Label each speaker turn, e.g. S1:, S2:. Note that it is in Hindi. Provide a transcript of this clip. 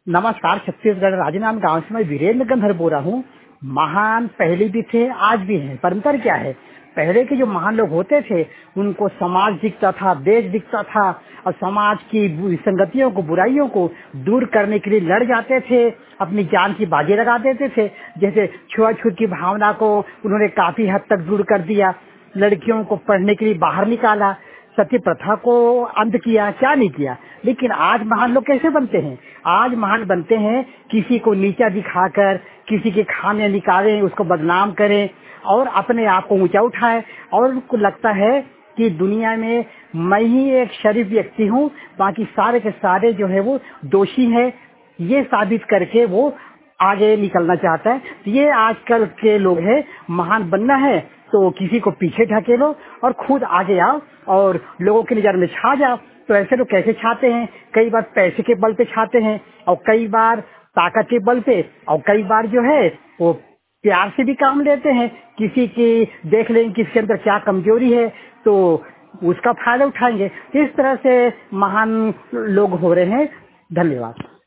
S1: नमस्कार। छत्तीसगढ़ राजनांद गांव से मैं वीरेंद्र गंधर बोल रहा हूँ। महान पहले भी थे, आज भी हैं। पर अंतर क्या है? पहले के जो महान लोग होते थे उनको समाज दिखता था, देश दिखता था, और समाज की विसंगतियों को, बुराइयों को दूर करने के लिए लड़ जाते थे, अपनी जान की बाजी लगा देते थे। जैसे छुआछूत की भावना को उन्होंने काफी हद तक दूर कर दिया, लड़कियों को पढ़ने के लिए बाहर निकाला, सती प्रथा को अंत किया, क्या नहीं किया। लेकिन आज महान लोग कैसे बनते हैं? आज महान बनते हैं किसी को नीचा दिखाकर, किसी के खामियां निकालें, उसको बदनाम करें और अपने आप को ऊंचा उठाए। और उनको लगता है कि दुनिया में मैं ही एक शरीफ व्यक्ति हूँ, बाकी सारे के सारे जो है वो दोषी है, ये साबित करके वो आगे निकलना चाहता है। तो ये आजकल के लोग हैं। महान बनना है तो किसी को पीछे ढकेलो और खुद आगे आओ और लोगों की नजर में छा जाओ। तो ऐसे लोग कैसे छाते हैं? कई बार पैसे के बल पे छाते हैं, और कई बार ताकत के बल पे, और कई बार जो है वो प्यार से भी काम लेते हैं। किसी की देख लेंगे किसके अंदर क्या कमजोरी है तो उसका फायदा उठाएंगे। इस तरह से महान लोग हो रहे हैं। धन्यवाद।